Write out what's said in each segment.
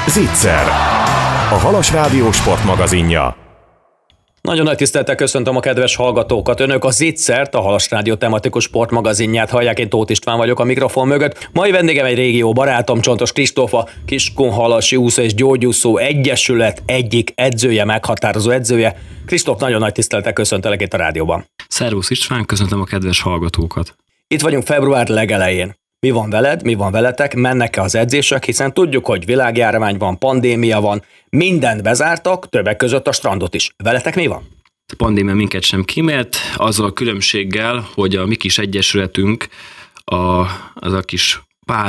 Zicser, a Halas Rádió sportmagazinja. Nagyon nagy tisztelettel köszöntöm a kedves hallgatókat. Önök a Zicsert, a Halas Rádió tematikus sportmagazinját hallják. Én Tóth István vagyok a mikrofon mögött. Mai vendégem egy régió barátom, Csontos Kristóf, a Kiskunhalasi Úszó és Gyógyúszó Egyesület egyik edzője, meghatározó edzője. Kristóf, nagyon nagy tisztelettel köszöntelek itt a rádióban. Szervusz István, köszöntöm a kedves hallgatókat. Itt vagyunk február legelején. Mi van veled, mi van veletek, mennek-e az edzések, hiszen tudjuk, hogy világjárvány van, pandémia van, mindent bezártak, többek között a strandot is. Veletek mi van? A pandémia minket sem kímélt, azzal a különbséggel, hogy a mi kis egyesületünk az a kis pár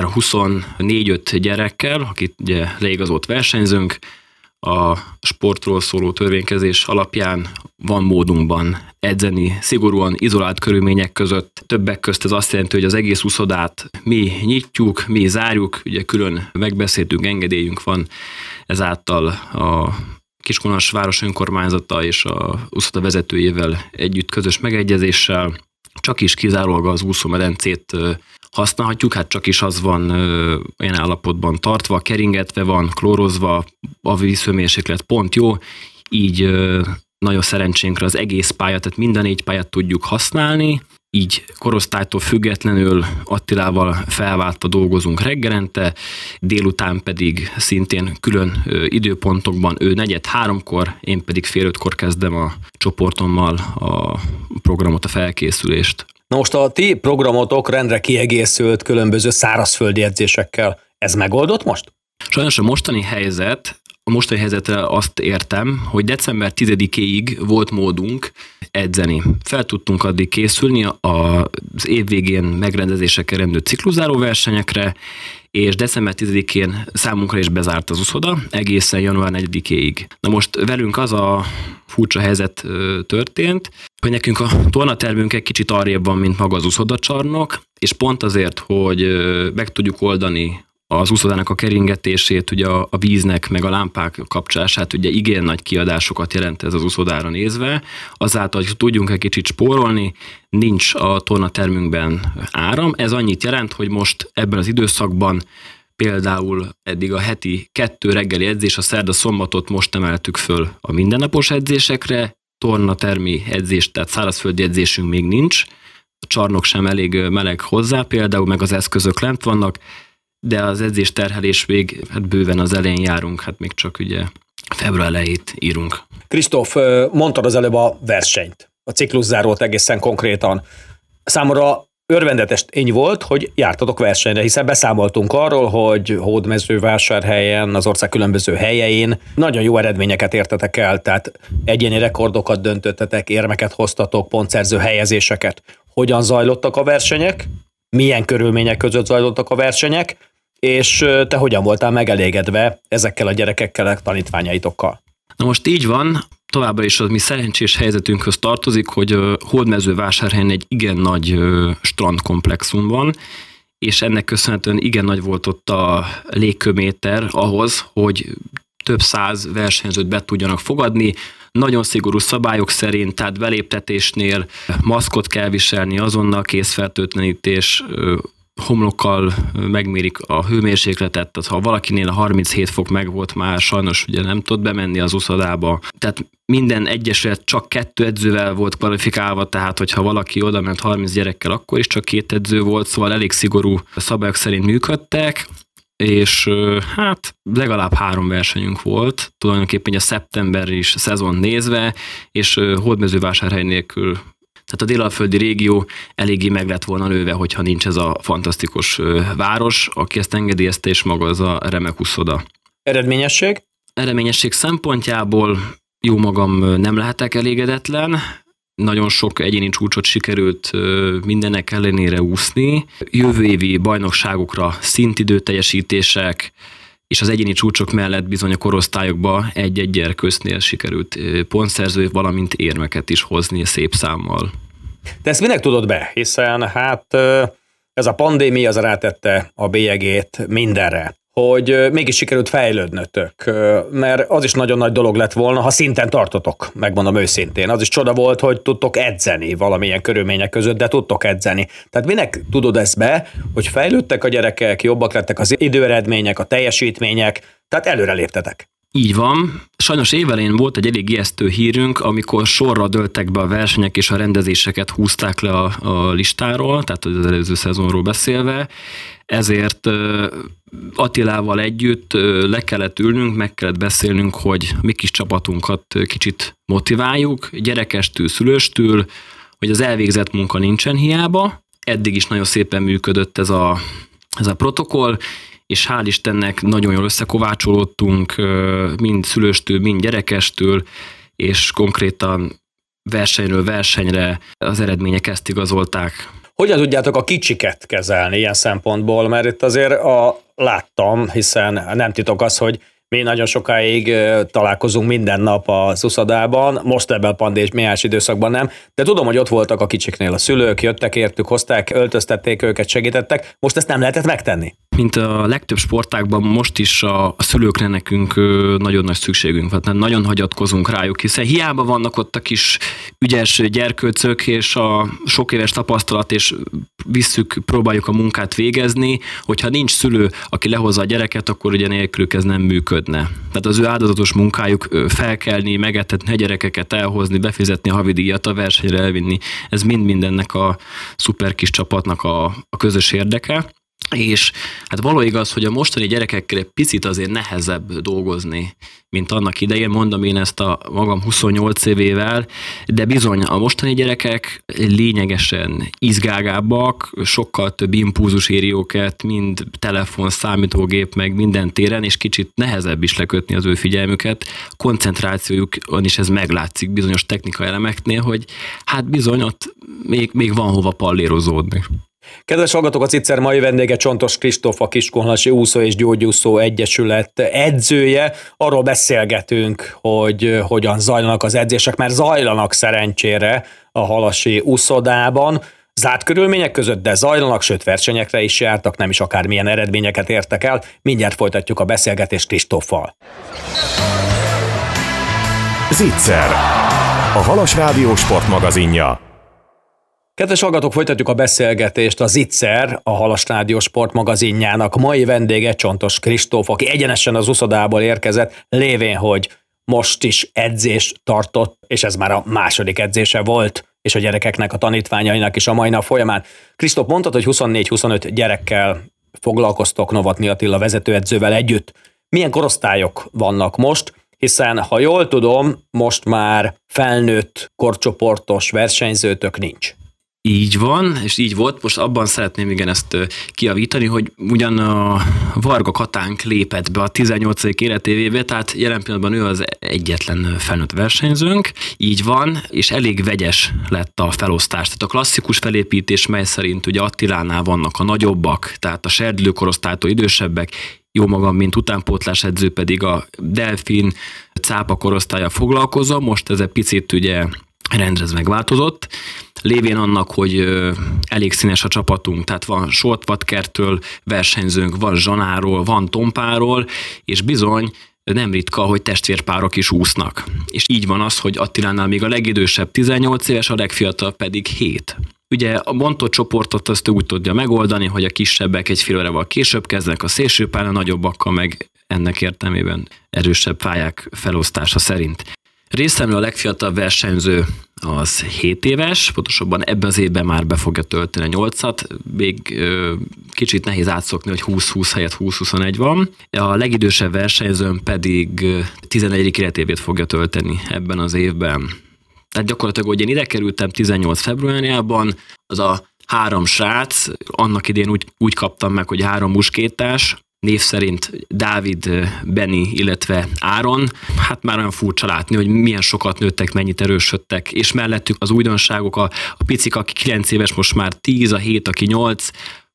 24-5 gyerekkel, akit ugye leigazolt versenyzőnk, a sportról szóló törvénykezés alapján van módunkban edzeni, szigorúan izolált körülmények között. Többek közt ez azt jelenti, hogy az egész úszodát mi nyitjuk, mi zárjuk, ugye külön megbeszéltünk, engedélyünk van, ezáltal a Kiskunhalas város önkormányzata és a úszoda vezetőjével együtt közös megegyezéssel csak is kizárólag az úszómedencét használhatjuk, hát csak is az van olyan állapotban tartva, keringetve van, klórozva, a vízhőmérséklet pont jó, így nagyon szerencsénkre az egész pályát, tehát minden 4 pályát tudjuk használni, így korosztálytól függetlenül Attilával felváltva dolgozunk reggelente, délután pedig szintén külön időpontokban, ő 4:45-kor, én pedig 4:30-kor kezdem a csoportommal a programot, a felkészülést. Na most a ti programotok rendre kiegészült különböző szárazföldi edzésekkel. Ez megoldott most? Sajnos a mostani helyzetre azt értem, hogy december 10-éig volt módunk edzeni. Fel tudtunk addig készülni az év végén megrendezésekkel rendő cikluszáró versenyekre, és december 10-én számunkra is bezárt az úszoda, egészen január 4-éig. Na most velünk az a furcsa helyzet történt, hogy nekünk a tornatermünk egy kicsit arrébb van, mint maga az úszodacsarnok, és pont azért, hogy meg tudjuk oldani az úszodának a keringetését, ugye a víznek, meg a lámpák kapcsolását, ugye igen nagy kiadásokat jelent ez az úszodára nézve, azáltal, hogy tudjunk egy kicsit spórolni, nincs a tornatermünkben áram. Ez annyit jelent, hogy most ebben az időszakban például eddig a heti 2 reggeli edzés, a szerda-szombatot most emeltük föl a mindennapos edzésekre, tornatermi edzés, tehát szárazföldi edzésünk még nincs, a csarnok sem elég meleg hozzá például, meg az eszközök lent vannak, de az edzés terhelés hát bőven az elején járunk, hát még csak ugye február elejét írunk. Kristóf, mondtad az előbb a versenyt, a cikluszárót egészen konkrétan. Számomra örvendetes tény volt, hogy jártatok versenyre, hiszen beszámoltunk arról, hogy Hódmezővásárhelyen, az ország különböző helyein nagyon jó eredményeket értetek el, tehát egyéni rekordokat döntöttetek, érmeket hoztatok, pontszerző helyezéseket. Hogyan zajlottak a versenyek? Milyen körülmények között zajlottak a versenyek, és te hogyan voltál megelégedve ezekkel a gyerekekkel, a tanítványaitokkal? Na most így van, továbbra is az mi szerencsés helyzetünkhöz tartozik, hogy Hódmezővásárhelyen egy igen nagy strandkomplexum van, és ennek köszönhetően igen nagy volt ott a légköméter ahhoz, hogy több száz versenyzőt be tudjanak fogadni, nagyon szigorú szabályok szerint, tehát beléptetésnél maszkot kell viselni, azonnal kézfertőtlenítés, homlokkal megmérik a hőmérsékletet, tehát ha valakinél a 37 fok meg volt már, sajnos ugye nem tud bemenni az úszodába. Tehát minden egyesület csak 2 edzővel volt kvalifikálva, tehát hogyha valaki oda ment 30 gyerekkel, akkor is csak 2 edző volt, szóval elég szigorú szabályok szerint működtek, és hát legalább 3 versenyünk volt, tulajdonképpen a szeptember is szezon nézve, és Hódmezővásárhely nélkül, tehát a délalföldi régió eléggé meg lett volna lőve, hogyha nincs ez a fantasztikus város, aki ezt engedélyezte, és maga az a remek úszoda. Eredményesség? Eredményesség szempontjából jó magam nem lehetek elégedetlen, nagyon sok egyéni csúcsot sikerült mindennek ellenére úszni. Jövő évi bajnokságokra szintidőteljesítések, és az egyéni csúcsok mellett bizony a korosztályokba egy-egy gyerkősznél sikerült pontszerző, valamint érmeket is hozni szép számmal. Te ezt minek tudod be? Hiszen hát ez a pandémia az rátette a bélyegét mindenre. hogy mégis sikerült fejlődnötök, mert az is nagyon nagy dolog lett volna, ha szinten tartotok, megmondom őszintén. Az is csoda volt, hogy tudtok edzeni valamilyen körülmények között, de tudtok edzeni. Tehát minek tudod ezt be, hogy fejlődtek a gyerekek, jobbak lettek az időeredmények, a teljesítmények, tehát előre léptetek. Így van. Sajnos évelején volt egy elég ijesztő hírünk, amikor sorra dőltek be a versenyek és a rendezéseket húzták le a listáról, tehát az előző szezonról beszélve. Ezért Attilával együtt le kellett ülnünk, meg kellett beszélnünk, hogy mi kis csapatunkat kicsit motiváljuk, gyerekestől, szülőstől, hogy az elvégzett munka nincsen hiába. Eddig is nagyon szépen működött ez a protokoll, és hál' Istennek nagyon jól összekovácsolódtunk, mind szülőstől, mind gyerekestől, és konkrétan versenyről versenyre az eredmények ezt igazolták. Hogyan tudjátok a kicsiket kezelni ilyen szempontból? Mert itt azért láttam, hiszen nem titok az, hogy mi nagyon sokáig találkozunk minden nap az uszodában, most ebben a pandémiás időszakban nem, de tudom, hogy ott voltak a kicsiknél a szülők, jöttek értük, hozták, öltöztették őket, segítettek, most ezt nem lehetett megtenni. Mint a legtöbb sportágban most is a szülőkre nekünk nagyon nagy szükségünk van, tehát nagyon hagyatkozunk rájuk, hiszen hiába vannak ott a kis ügyes gyerkőcök és a sok éves tapasztalat, és próbáljuk a munkát végezni, hogyha nincs szülő, aki lehozza a gyereket, akkor ugye nélkülük ez nem működne. Tehát az ő áldozatos munkájuk felkelni, megetetni a gyerekeket, elhozni, befizetni a havidíjat, a versenyre elvinni, ez mind ennek a szuper kis csapatnak a közös érdeke. És hát való igaz, hogy a mostani gyerekekkel egy picit azért nehezebb dolgozni, mint annak idején, mondom én ezt a magam 28 évével, de bizony a mostani gyerekek lényegesen izgágábbak, sokkal több impulzus éri őket, mind telefon, számítógép, meg minden téren, és kicsit nehezebb is lekötni az ő figyelmüket. Koncentrációjukon is ez meglátszik bizonyos technikai elemeknél, hogy hát bizony ott még van hova pallérozódni. Kedves hallgatók, a Ciccer mai vendége Csontos Kristóf, a Kiskunhalasi Úszó és Gyógyúszó Egyesület edzője. Arról beszélgetünk, hogy hogyan zajlanak az edzések, mert zajlanak szerencsére a halasi úszodában. Zárt körülmények között, de zajlanak, sőt versenyekre is jártak, nem is akármilyen eredményeket értek el. Mindjárt folytatjuk a beszélgetést Kristóffal. Zicser, a Halas Rádió sportmagazinja. Kedves hallgatók, folytatjuk a beszélgetést. A Zicser, a Halas Rádió sportmagazinjának mai vendége Csontos Kristóf, aki egyenesen az uszodából érkezett, lévén, hogy most is edzést tartott, és ez már a második edzése volt, és a gyerekeknek, a tanítványainak is a mai nap folyamán. Kristóf, mondtad, hogy 24-25 gyerekkel foglalkoztok Novotny Attila vezetőedzővel együtt. Milyen korosztályok vannak most? Hiszen, ha jól tudom, most már felnőtt korcsoportos versenyzőtök nincs. Így van, és így volt. Most abban szeretném igen ezt kijavítani, hogy ugyan a Varga Katánk lépett be a 18. életévébe, tehát jelen pillanatban ő az egyetlen felnőtt versenyzőnk, így van, és elég vegyes lett a felosztás. Tehát a klasszikus felépítés, mely szerint ugye Attilánál vannak a nagyobbak, tehát a serdülő korosztálytól idősebbek, jó magam, mint utánpótlás edző pedig a delfin, cápa korosztálya foglalkozom, most ez egy picit ugye rendez megváltozott, lévén annak, hogy elég színes a csapatunk, tehát van Soltvatkertől versenyzőnk, van Zsanáról, van Tompáról, és bizony nem ritka, hogy testvérpárok is úsznak. És így van az, hogy Attilánál még a legidősebb 18 éves, a legfiatalabb pedig 7. Ugye a bontott csoportot azt úgy tudja megoldani, hogy a kisebbek egy fél órával később kezdenek a szélsőpályán, a nagyobbakkal meg ennek értelmében erősebb pályák felosztása szerint. Részemről a legfiatalabb versenyző az 7 éves, pontosabban ebben az évben már be fogja tölteni a 8-at, még kicsit nehéz átszokni, hogy 20-20 helyett 20-21 van. A legidősebb versenyzőm pedig 11. életévét fogja tölteni ebben az évben. Tehát gyakorlatilag, hogy én ide kerültem 18 februárjában, az a 3 srác, annak idén úgy kaptam meg, hogy 3 muskétás, név szerint Dávid, Benni, illetve Áron. Hát már olyan furcsa látni, hogy milyen sokat nőttek, mennyit erősödtek, és mellettük az újdonságok, a picik, aki 9 éves, most már 10, a 7, aki 8,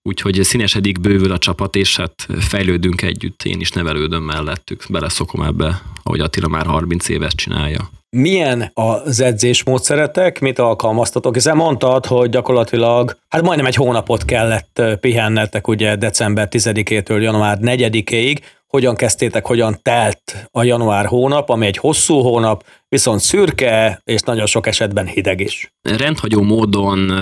úgyhogy színesedik, bővül a csapat, és hát fejlődünk együtt, én is nevelődöm mellettük, beleszokom ebbe, ahogy Attila már 30 éves csinálja. Milyen az edzésmódszeretek, mit alkalmaztatok? Hiszen mondtad, hogy gyakorlatilag majdnem egy hónapot kellett pihennetek, ugye december 10-től január 4-ig. Hogyan kezdtétek, hogyan telt a január hónap, ami egy hosszú hónap, viszont szürke, és nagyon sok esetben hideg is. Rendhagyó módon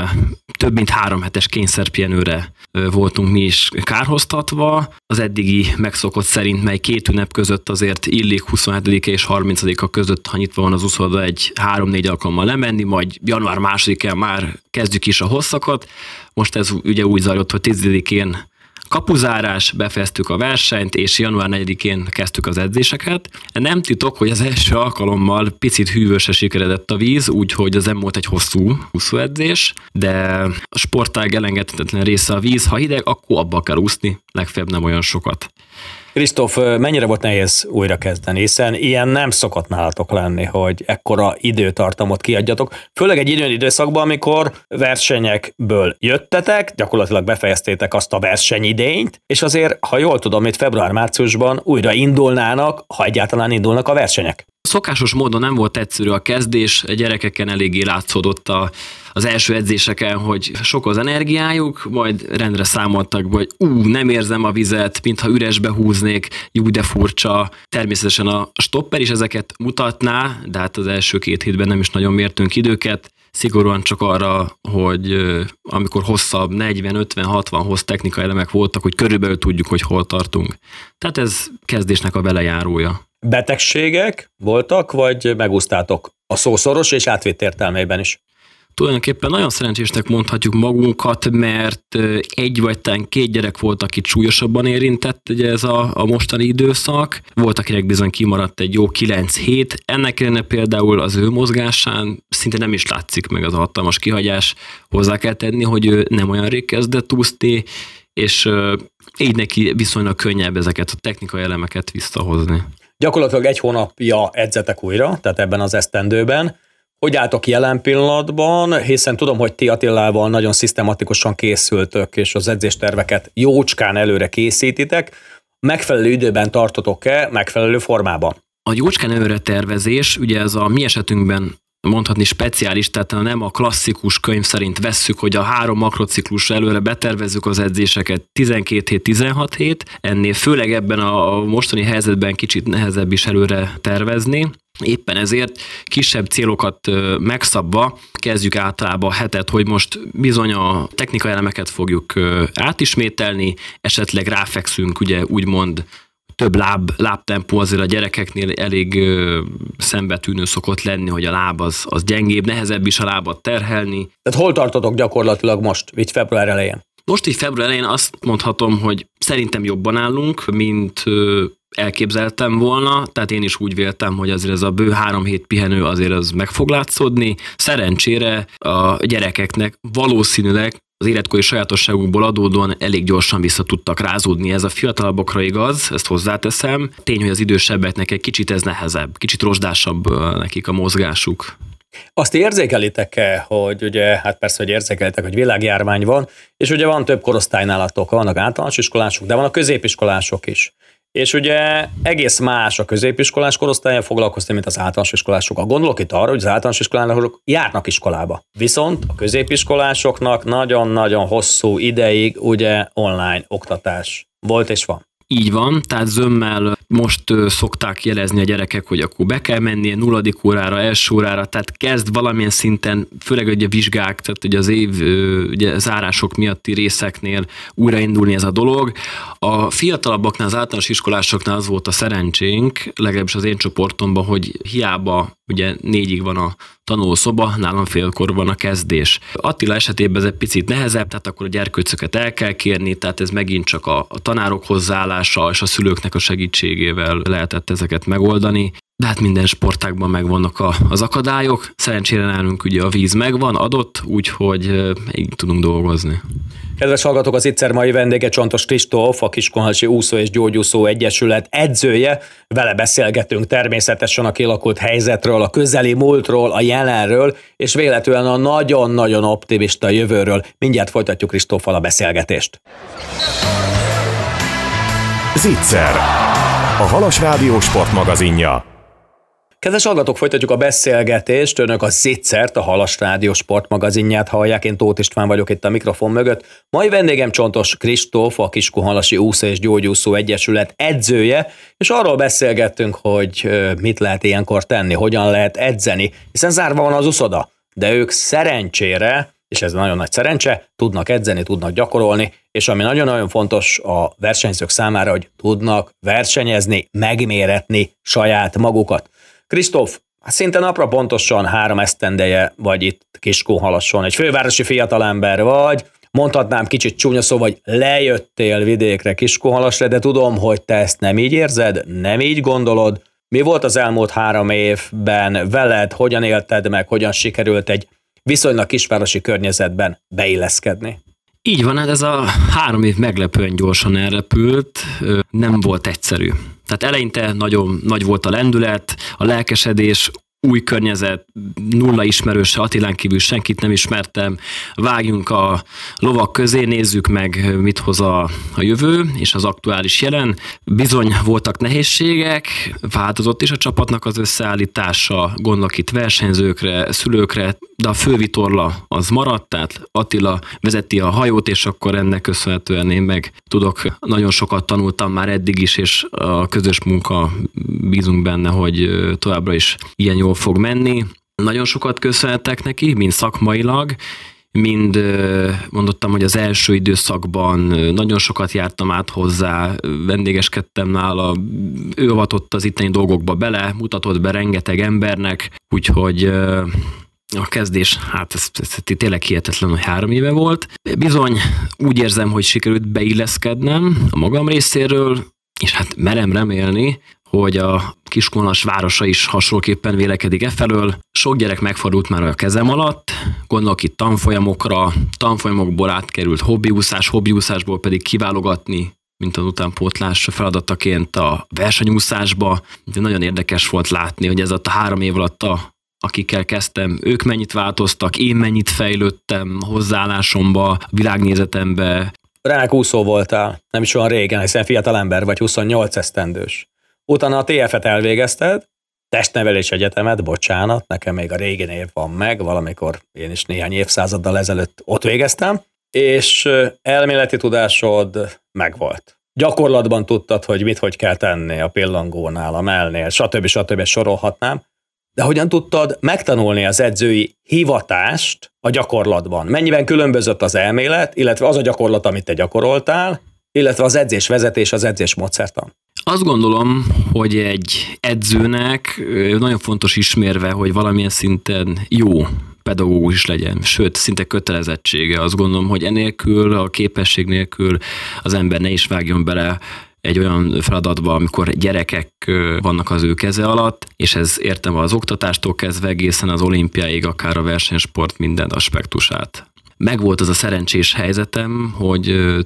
több mint 3 hetes kényszerpihenőre voltunk mi is kárhoztatva. Az eddigi megszokott szerint, mely 2 ünnep között azért illik 27-e és 30-a között, ha nyitva van az úszoda, egy 3-4 alkalommal lemenni, majd január 2-án már kezdjük is a hosszakat. Most ez ugye úgy zajlott, hogy 10-én kapuzárás, befejeztük a versenyt, és január 4-én kezdtük az edzéseket. Nem titok, hogy az első alkalommal picit hűvösre sikeredett a víz, úgyhogy az nem volt egy hosszú edzés, de a sportág elengedhetetlen része a víz. Ha hideg, akkor abba kell úszni, legfeljebb nem olyan sokat. Kristóf, mennyire volt nehéz újra kezdeni, hiszen ilyen nem szokott nálatok lenni, hogy ekkora időtartamot kiadjatok, főleg egy időszakban, amikor versenyekből jöttetek, gyakorlatilag befejeztétek azt a versenyidényt, és azért, ha jól tudom, itt február-márciusban újra indulnának, ha egyáltalán indulnak a versenyek. Szokásos módon nem volt egyszerű a kezdés, a gyerekeken eléggé látszódott az első edzéseken, hogy sok az energiájuk, majd rendre számoltak, hogy nem érzem a vizet, mintha üresbe húznék, de furcsa. Természetesen a stopper is ezeket mutatná, de hát az első 2 hétben nem is nagyon mértünk időket, szigorúan csak arra, hogy amikor hosszabb 40-50-60 hossz technikai elemek voltak, hogy körülbelül tudjuk, hogy hol tartunk. Tehát ez kezdésnek a velejárója. Betegségek voltak, vagy megúsztátok a szó szoros és átvitt értelmében is? Tulajdonképpen nagyon szerencsésnek mondhatjuk magunkat, mert 1 vagy talán 2 gyerek volt, akit súlyosabban érintett ugye ez a mostani időszak. Volt, akinek bizony kimaradt egy jó 9 hét. Ennek ellenére például az ő mozgásán szinte nem is látszik meg az a hatalmas kihagyás. Hozzá kell tenni, hogy ő nem olyan rég kezdett úszni, és így neki viszonylag könnyebb ezeket a technikai elemeket visszahozni. Gyakorlatilag 1 hónapja edzetek újra, tehát ebben az esztendőben. Hogy álltok jelen pillanatban, hiszen tudom, hogy ti Attilával nagyon szisztematikusan készültök, és az edzésterveket jócskán előre készítitek. Megfelelő időben tartotok-e, megfelelő formában? A jócskán előre tervezés, ugye ez a mi esetünkben mondhatni speciális, tehát nem a klasszikus könyv szerint vesszük, hogy a 3 makrociklusra előre betervezzük az edzéseket 12 hét, 16 hét, ennél főleg ebben a mostani helyzetben kicsit nehezebb is előre tervezni. Éppen ezért kisebb célokat megszabva kezdjük általában a hetet, hogy most bizony a technikai elemeket fogjuk átismételni, esetleg ráfekszünk, ugye úgymond több lábtempó azért a gyerekeknél elég szembetűnő szokott lenni, hogy a láb az gyengébb, nehezebb is a lábat terhelni. Tehát hol tartotok gyakorlatilag most, így február elején? Most így február elején azt mondhatom, hogy szerintem jobban állunk, mint elképzeltem volna, tehát én is úgy véltem, hogy azért ez a bő 3 hét pihenő azért az meg fog látszódni. Szerencsére a gyerekeknek valószínűleg az életkori sajátosságukból adódóan elég gyorsan vissza tudtak rázódni. Ez a fiatalabbakra igaz, ezt hozzáteszem. Tény, hogy az idősebbeknek egy kicsit ez nehezebb, kicsit rozsdásabb nekik a mozgásuk. Azt érzékelitek-e, hogy ugye, hát persze, hogy érzékelitek, hogy világjárvány van, és ugye van több korosztály nálatok, vannak általános iskolások, de vannak középiskolások is. És ugye egész más a középiskolás korosztálya foglalkozni, mint az általános iskolások. Gondolok itt arra, hogy az általános iskolások járnak iskolába. Viszont a középiskolásoknak nagyon-nagyon hosszú ideig ugye online oktatás volt és van. Így van, tehát zömmel most szokták jelezni a gyerekek, hogy akkor be kell mennie 0. órára, első órára, tehát kezd valamilyen szinten, főleg ugye a vizsgák, tehát ugye az év ugye zárások miatti részeknél újraindulni ez a dolog. A fiatalabbaknál, az általános iskolásoknál az volt a szerencsénk, legalábbis az én csoportomban, hogy hiába ugye 4-ig van a tanulószoba, nálam félkor van a kezdés. Attila esetében ez egy picit nehezebb, tehát akkor a gyerkőcöket el kell kérni, tehát ez megint csak a tanárok hozzáállása és a szülőknek a segítségével lehetett ezeket megoldani. De hát minden sportágban megvannak az akadályok. Szerencsére nálunk ugye a víz megvan, adott, úgyhogy így tudunk dolgozni. Kedves hallgatók, az Ittszer mai vendége Csontos Kristóf, a Kiskunhalasi Úszó és Gyógyúszó Egyesület edzője. Vele beszélgetünk természetesen a kialakult helyzetről, a közeli múltról, a jelenről, és véletlenül a nagyon-nagyon optimista jövőről. Mindjárt folytatjuk Kristóffal a beszélgetést. Az Ittszer, a Halas Rádió sportmagazinja. Kedves hallgatók, folytatjuk a beszélgetést. Önök az Ittzert, a Halas Rádió sportmagazinját hallják. Én Tóth István vagyok itt a mikrofon mögött. Mai vendégem Csontos Kristóf, a Kiskunhalasi Úszó és Gyógyúszó Egyesület edzője, és arról beszélgettünk, hogy mit lehet ilyenkor tenni, hogyan lehet edzeni, hiszen zárva van az uszoda, de ők szerencsére, és ez nagyon nagy szerencse, tudnak edzeni, tudnak gyakorolni, és ami nagyon-nagyon fontos a versenyzők számára, hogy tudnak versenyezni, megméretni saját magukat. Kristóf, szinte napra pontosan 3 esztendeje vagy itt Kiskunhalason, egy fővárosi fiatalember vagy, mondhatnám kicsit csúnya szó, vagy lejöttél vidékre, Kiskunhalasra, de tudom, hogy te ezt nem így érzed, nem így gondolod. Mi volt az elmúlt 3 évben veled, hogyan élted meg, hogyan sikerült egy viszonylag kisvárosi környezetben beilleszkedni? Így van, ez a 3 év meglepően gyorsan elrepült, nem volt egyszerű. Tehát eleinte nagyon nagy volt a lendület, a lelkesedés, új környezet, nulla ismerőse, Attilán kívül senkit nem ismertem, vágjunk a lovak közé, nézzük meg, mit hoz a jövő és az aktuális jelen. Bizony voltak nehézségek, változott is a csapatnak az összeállítása, gondolok itt versenyzőkre, szülőkre, de a fővitorla az maradt, tehát Attila vezeti a hajót, és akkor ennek köszönhetően én meg tudok, nagyon sokat tanultam már eddig is, és a közös munka, bízunk benne, hogy továbbra is ilyen jól fog menni. Nagyon sokat köszönhetek neki, mind szakmailag, mind mondottam, hogy az első időszakban nagyon sokat jártam át hozzá, vendégeskedtem nála, ő avatott az itteni dolgokba bele, mutatott be rengeteg embernek, úgyhogy a kezdés, hát ez tényleg hihetetlen, hogy 3 éve volt. Bizony úgy érzem, hogy sikerült beilleszkednem a magam részéről, és hát merem remélni, hogy a Kiskunhalas városa is hasonlóképpen vélekedik efelől. Sok gyerek megfordult már a kezem alatt, gondolok itt tanfolyamokból átkerült hobbiúszásból pedig kiválogatni, mint az utánpótlás feladataként a versenyúszásba. De nagyon érdekes volt látni, hogy ez a 3 év alatt akikkel kezdtem, ők mennyit változtak, én mennyit fejlődtem hozzáállásomba, világnézetembe. Remek úszó voltál, nem is olyan régen, hiszen fiatal ember vagy, 28 esztendős. Utána a TF-et elvégezted, testnevelés egyetemet, bocsánat, nekem még a régi név van meg, valamikor én is néhány évszázaddal ezelőtt ott végeztem, és elméleti tudásod megvolt. Gyakorlatban tudtad, hogy mit hogy kell tenni a pillangónál, a mellnél, stb. Sorolhatnám. De hogyan tudtad megtanulni az edzői hivatást a gyakorlatban? Mennyiben különbözött az elmélet, illetve az a gyakorlat, amit te gyakoroltál, illetve az edzésvezetés, az edzésmódszertan? Azt gondolom, hogy egy edzőnek nagyon fontos ismérve, hogy valamilyen szinten jó pedagógus is legyen, sőt, szinte kötelezettsége. Azt gondolom, hogy enélkül, a képesség nélkül az ember ne is vágjon bele egy olyan feladatba, amikor gyerekek vannak az ő keze alatt, és ez értem az oktatástól kezdve egészen az olimpiáig, akár a versenysport minden aspektusát. Megvolt az a szerencsés helyzetem, hogy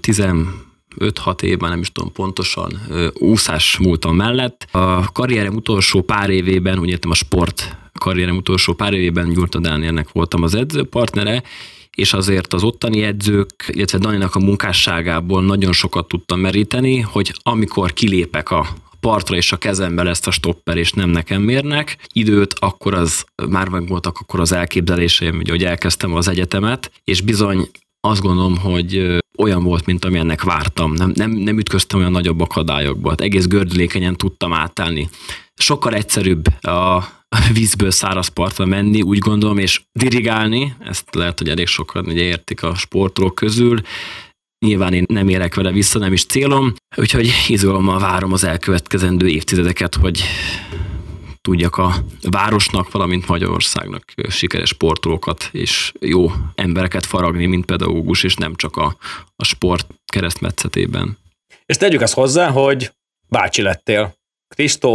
15-6 évben, nem is tudom pontosan, úszás múltam mellett. A karrierem utolsó pár évében, úgy értem a sport karrierem utolsó pár évében Gyurta Dánielnek voltam az edzőpartnere, és azért az ottani edzők, illetve Daninak a munkásságából nagyon sokat tudtam meríteni, hogy amikor kilépek a partra és a kezembe lesz a stopper, és nem nekem mérnek időt, akkor az már megvoltak akkor az elképzeléseim, hogy elkezdtem az egyetemet, és bizony azt gondolom, hogy olyan volt, mint amilyennek vártam. Nem ütköztem olyan nagyobb akadályokba. Egész gördülékenyen tudtam átállni. Sokkal egyszerűbb a vízből száraz partra menni, úgy gondolom, és dirigálni, ezt lehet, hogy elég sokan ugye értik a sportolók közül. Nyilván én nem érek vele vissza, nem is célom, úgyhogy izgalommal várom az elkövetkezendő évtizedeket, hogy tudjak a városnak, valamint Magyarországnak sikeres sportolókat és jó embereket faragni, mint pedagógus, és nem csak a sport keresztmetszetében. És tegyük azt hozzá, hogy bácsi lettél. Kristóf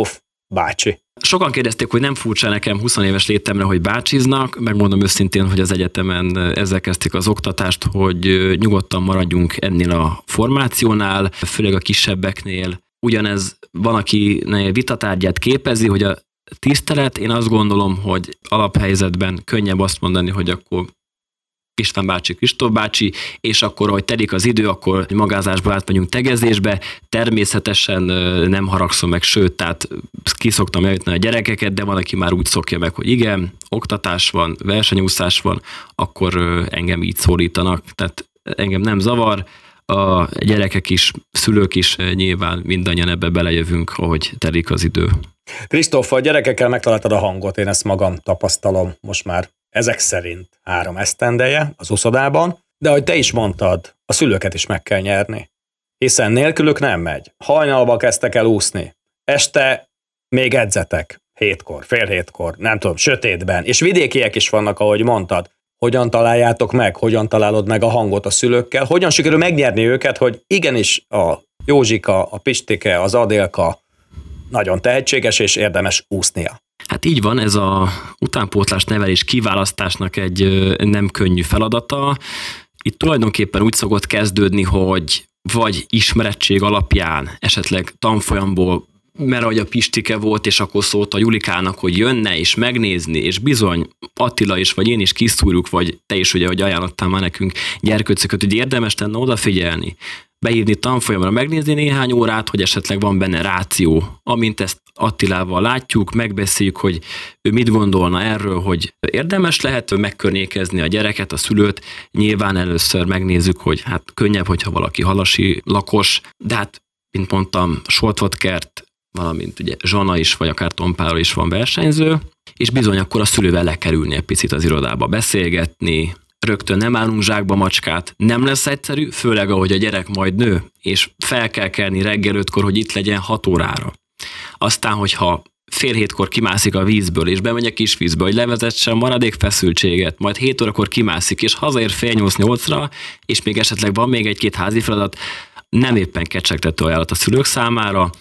bácsi. Sokan kérdezték, hogy nem furcsa nekem 20 éves létemre, hogy bácsiznak. Megmondom őszintén, hogy az egyetemen ezzel kezdték az oktatást, hogy nyugodtan maradjunk ennél a formációnál, főleg a kisebbeknél. Ugyanez van, aki vitatárgyát képezi, hogy a tisztelet, én azt gondolom, hogy alaphelyzetben könnyebb azt mondani, hogy akkor István bácsi, Kristóf bácsi, és akkor, ahogy telik az idő, akkor magázásba átmegyünk tegezésbe. Természetesen nem haragszom meg, sőt, tehát ki szoktam eljötni a gyerekeket, de van, aki már úgy szokja meg, hogy igen, oktatás van, versenyúszás van, akkor engem így szólítanak, tehát engem nem zavar. A gyerekek is, szülők is nyilván mindannyian ebbe belejövünk, ahogy telik az idő. Kristóf, a gyerekekkel megtaláltad a hangot, én ezt magam tapasztalom most már ezek szerint 3 esztendeje az uszodában, de ahogy te is mondtad, a szülőket is meg kell nyerni, hiszen nélkülük nem megy. Hajnalba kezdtek el úszni, este még edzetek, 7-kor, fél 7-kor, nem tudom, sötétben, és vidékiek is vannak, ahogy mondtad. Hogyan találjátok meg, hogyan találod meg a hangot a szülőkkel, hogyan sikerül megnyerni őket, hogy igenis a Józsika, a Pistike, az Adélka nagyon tehetséges és érdemes úsznia. Hát így van, ez a utánpótlás nevelés kiválasztásnak egy nem könnyű feladata. Itt tulajdonképpen úgy szokott kezdődni, hogy vagy ismerettség alapján, esetleg tanfolyamból, mert ahogy a Pistike volt, és akkor szólt a Julikának, hogy jönne és megnézni, és bizony Attila is, vagy én is kiszúrjuk, vagy te is ugye, hogy ajánlottál már nekünk gyerkőcöket, hogy érdemes lenne odafigyelni, beírni tanfolyamra, megnézni néhány órát, hogy esetleg van benne ráció. Amint ezt Attilával látjuk, megbeszéljük, hogy ő mit gondolna erről, hogy érdemes lehet megkörnyékezni a gyereket, a szülőt. Nyilván először megnézzük, hogy hát könnyebb, hogyha valaki halasi lakos, de hát, mint mondtam, Soltvotkert, valamint ugye Zsana is, vagy akár Tompáról is van versenyző, és bizony akkor a szülővel lekerülni egy picit az irodába, beszélgetni, rögtön nem állunk zsákba macskát, nem lesz egyszerű, főleg ahogy a gyerek majd nő, és fel kell kelni reggel 5-kor, hogy itt legyen 6 órára. Aztán, hogyha fél 7-kor kimászik a vízből, és bemegy a kis vízbe, hogy levezetse a maradék feszültséget, majd 7 órakor kimászik, és hazaér fél 8-8-ra, és még esetleg van még egy-két házi feladat, nem éppen kecsegtető ajánlat a szülők számára,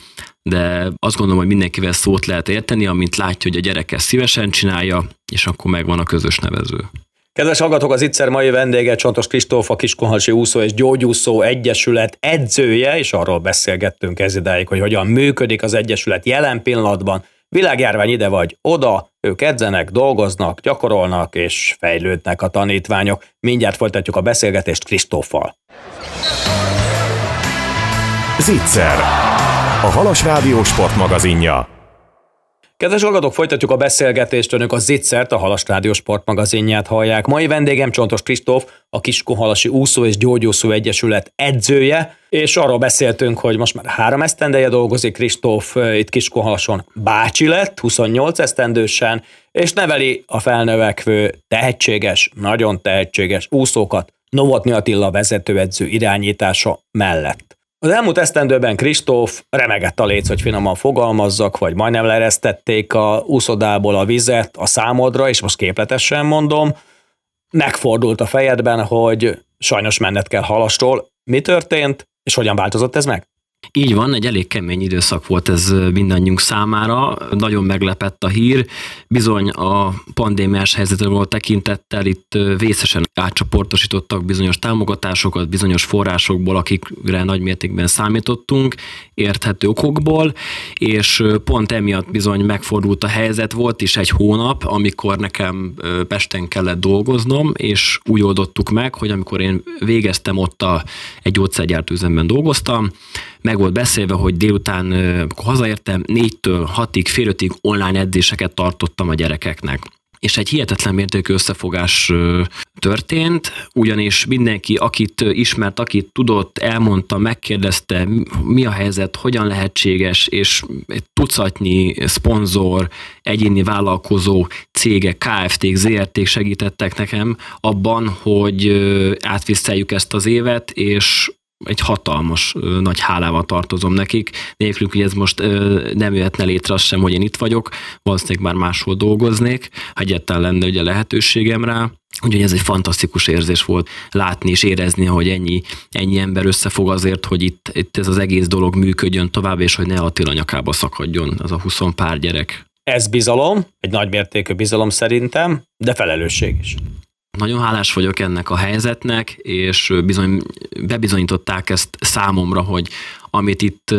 de azt gondolom, hogy mindenkivel szót lehet érteni, amint látja, hogy a gyerek ezt szívesen csinálja, és akkor megvan a közös nevező. Kedves hallgatók, az Ittszer mai vendége Csontos Kristóf, a Kiskunhalasi Úszó és Gyógyúszó Egyesület edzője, és arról beszélgettünk ez idáig, hogy hogyan működik az Egyesület jelen pillanatban. Világjárvány ide vagy oda, ők edzenek, dolgoznak, gyakorolnak és fejlődnek a tanítványok. Mindjárt folytatjuk a beszélgetést Kristóffal. Zicser, a Halas Rádió sportmagazinja. Kedves hallgatók, folytatjuk a beszélgetést, önök a Zicsert, a Halas Rádió sportmagazinját hallják. Mai vendégem Csontos Kristóf, a Kiskunhalasi Úszó és Gyógyúszó Egyesület edzője, és arról beszéltünk, hogy most már 3 esztendeje dolgozik Kristóf itt Kiskunhalason, bácsi lett, 28 esztendősen, és neveli a felnövekvő tehetséges, nagyon tehetséges úszókat Novotny Attila vezetőedző irányítása mellett. Az elmúlt esztendőben Kristóf remegett a léc, hogy finoman fogalmazzak, vagy majdnem leeresztették a úszodából a vizet a számodra, és most képletesen mondom, megfordult a fejedben, hogy sajnos menned kell Halasról. Mi történt, és hogyan változott ez meg? Így van, egy elég kemény időszak volt ez mindannyiunk számára, nagyon meglepett a hír, bizony a pandémiás helyzetre való tekintettel itt vészesen átcsoportosítottak bizonyos támogatásokat, bizonyos forrásokból, akikre nagy mértékben számítottunk, érthető okokból, és pont emiatt bizony megfordult a helyzet, volt is egy hónap, amikor nekem Pesten kellett dolgoznom, és úgy oldottuk meg, hogy amikor én végeztem ott egy gyógyszergyártőüzemben dolgoztam, meg volt beszélve, hogy délután, amikor hazaértem, 4-től 6-ig, fél 5-ig online edzéseket tartottam a gyerekeknek. És egy hihetetlen mértékű összefogás történt, ugyanis mindenki, akit ismert, akit tudott, elmondta, megkérdezte, mi a helyzet, hogyan lehetséges, és egy tucatnyi szponzor, egyéni vállalkozó, cégek, KFT-k, ZRT-k segítettek nekem abban, hogy átviszeljük ezt az évet, és egy hatalmas nagy hálával tartozom nekik. Nélkülük, hogy ez most nem jöhetne létre az sem, hogy én itt vagyok, valószínűleg már máshol dolgoznék, ha egyáltalán lenne ugye lehetőségem rá. Úgyhogy ez egy fantasztikus érzés volt látni és érezni, hogy ennyi ember összefog azért, hogy itt ez az egész dolog működjön tovább, és hogy ne Attila nyakába szakadjon az a 20 pár gyerek. Ez bizalom, egy nagymértékű bizalom szerintem, de felelősség is. Nagyon hálás vagyok ennek a helyzetnek, és bebizonyították ezt számomra, hogy amit itt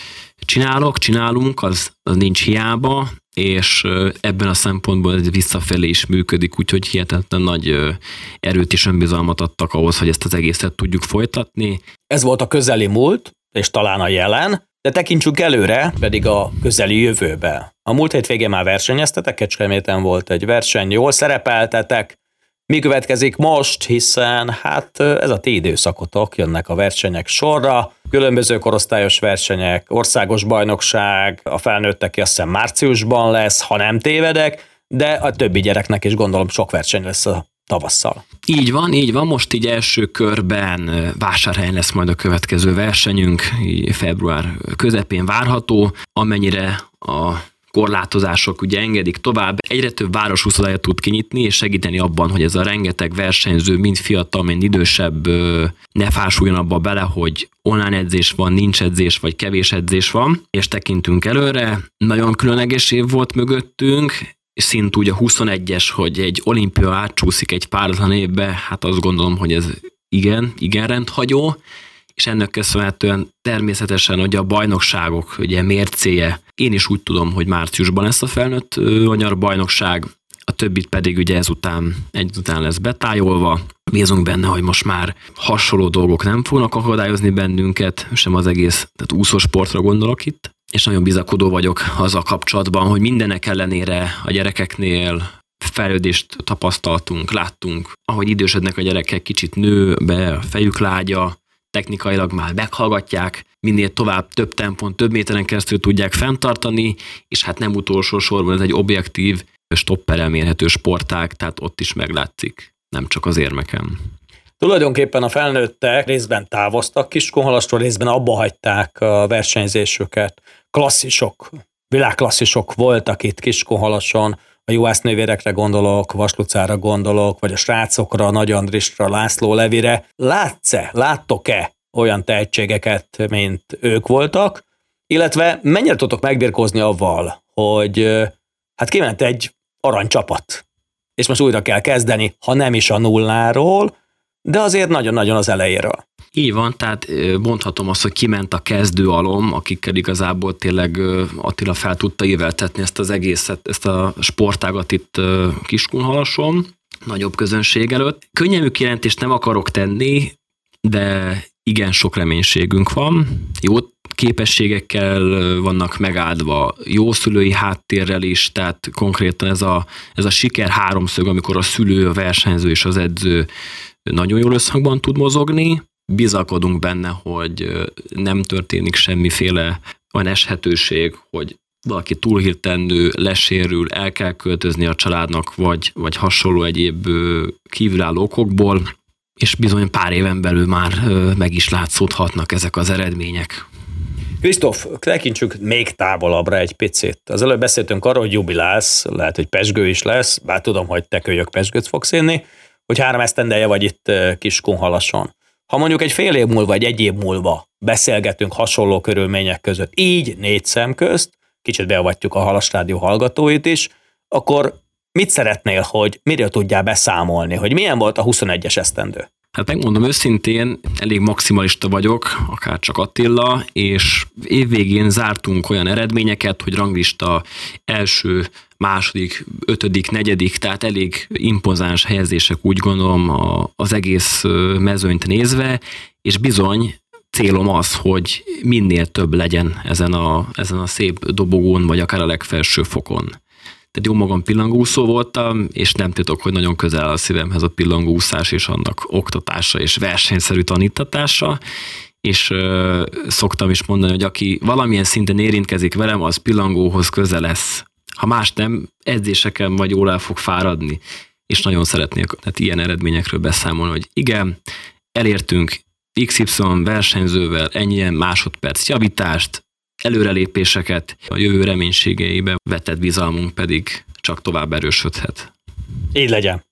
csinálunk, az nincs hiába, és ebben a szempontból ez visszafelé is működik, úgyhogy hihetetlen nagy erőt és önbizalmat adtak ahhoz, hogy ezt az egészet tudjuk folytatni. Ez volt a közeli múlt, és talán a jelen, de tekintsünk előre, pedig a közeli jövőbe. A múlt hétvégén már versenyeztetek, Kecskeméten volt egy verseny, jól szerepeltetek. Mi következik most, hiszen ez a ti időszakotok, jönnek a versenyek sorra, különböző korosztályos versenyek, országos bajnokság, a felnőtteké azt hiszem márciusban lesz, ha nem tévedek, de a többi gyereknek is gondolom sok verseny lesz a tavasszal. Így van, most így első körben Vásárhelyen lesz majd a következő versenyünk, február közepén várható, amennyire a korlátozások ugye engedik tovább. Egyre több város úszodája tud kinyitni, és segíteni abban, hogy ez a rengeteg versenyző, mind fiatal, mind idősebb ne fásuljon abba bele, hogy online edzés van, nincs edzés, vagy kevés edzés van, és tekintünk előre. Nagyon különleges év volt mögöttünk, és szintúgy a 21-es, hogy egy olimpia átcsúszik egy páratlan évbe, azt gondolom, hogy ez igen rendhagyó, és ennek köszönhetően természetesen, hogy a bajnokságok ugye mércéje, én is úgy tudom, hogy márciusban lesz a felnőtt magyar bajnokság, a többit pedig ugye ezután lesz betájolva. Bízunk benne, hogy most már hasonló dolgok nem fognak akadályozni bennünket, sem az egész, tehát úszósportra gondolok itt, és nagyon bizakodó vagyok azzal kapcsolatban, hogy mindenek ellenére a gyerekeknél fejlődést tapasztaltunk, láttunk, ahogy idősödnek a gyerekek, kicsit nő be a fejük lágya, technikailag már meghallgatják, minél tovább több tempón, több méteren keresztül tudják fenntartani, és nem utolsó sorban ez egy objektív, stopperrel mérhető sportág, tehát ott is meglátszik, nem csak az érmeken. Tulajdonképpen a felnőttek részben távoztak Kiskunhalastól, részben abba hagyták a versenyzésüket. Klasszisok, világklasszisok voltak itt Kiskunhalason, a juhásznővérekre gondolok, Vaslucára gondolok, vagy a srácokra, Nagy Andrisra, László Levire. Láttok-e olyan tehetségeket, mint ők voltak? Illetve mennyire tudtok megbirkózni avval, hogy kiment egy aranycsapat, és most újra kell kezdeni, ha nem is a nulláról, de azért nagyon-nagyon az elejéről. Így van, tehát mondhatom azt, hogy kiment a kezdőalom, akikkel igazából tényleg Attila fel tudta éveltetni ezt az egészet, ezt a sportágat itt Kiskunhalason, nagyobb közönség előtt. Könnyelmű kijelentést nem akarok tenni, de igen sok reménységünk van, jó képességekkel vannak megáldva, jó szülői háttérrel is, tehát konkrétan ez a siker háromszög, amikor a szülő, a versenyző és az edző nagyon jól összhangban tud mozogni. Bizakodunk benne, hogy nem történik semmiféle olyan eshetőség, hogy valaki túl hirtelen nő, lesérül, el kell költözni a családnak, vagy hasonló egyéb kívülálló okokból, és bizony pár éven belül már meg is látszódhatnak ezek az eredmények. Kristóf, tekintsünk még távolabbra egy picit. Az előbb beszéltünk arról, hogy jubilálsz, lehet, hogy pezsgő is lesz, bár tudom, hogy te kölyök pezsgőt fogsz inni, hogy 3 esztendeje vagy itt Kiskunhalason. Ha mondjuk egy fél év múlva, vagy egy év múlva beszélgetünk hasonló körülmények között, így 4 szem közt, kicsit beavatjuk a Halas Rádió hallgatóit is, akkor mit szeretnél, hogy miről tudjál beszámolni, hogy milyen volt a 21-es esztendő? Megmondom őszintén, elég maximalista vagyok, akár csak Attila, és évvégén zártunk olyan eredményeket, hogy ranglista első, második, 5., 4., tehát elég impozáns helyezések, úgy gondolom, az egész mezőnyt nézve, és bizony célom az, hogy minél több legyen ezen a szép dobogón, vagy akár a legfelső fokon. Tehát jó magam pillangóúszó voltam, és nem titok, hogy nagyon közel áll a szívemhez a pillangóúszás és annak oktatása és versenyszerű tanítatása, és szoktam is mondani, hogy aki valamilyen szinten érintkezik velem, az pillangóhoz közel lesz. Ha más nem, edzéseken vagy jól el fog fáradni, és nagyon szeretnék ilyen eredményekről beszámolni, hogy igen, elértünk XY versenyzővel ennyien másodperc javítást, előrelépéseket, a jövő reménységeibe vetett bizalmunk pedig csak tovább erősödhet. Így legyen.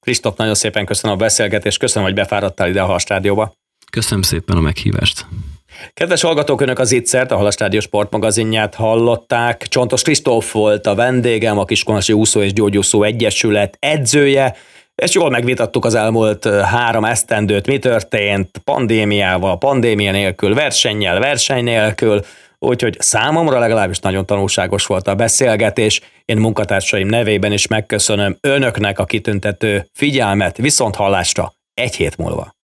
Kristóf, nagyon szépen köszönöm a beszélgetést, köszönöm, hogy befáradtál ide a Halas Rádióba. Köszönöm szépen a meghívást. Kedves hallgatók, Önök az Ittszert, a Halas Rádió sportmagazinját hallották. Csontos Kristóf volt a vendégem, a Kiskunhasi Úszó és Gyógyúszó Egyesület edzője, és jól megvitattuk az elmúlt 3 esztendőt, mi történt pandémiával, pandémia nélkül, versennyel, verseny nélkül, úgyhogy számomra legalábbis nagyon tanulságos volt a beszélgetés. Én munkatársaim nevében is megköszönöm Önöknek a kitüntető figyelmet, viszont hallásra egy hét múlva.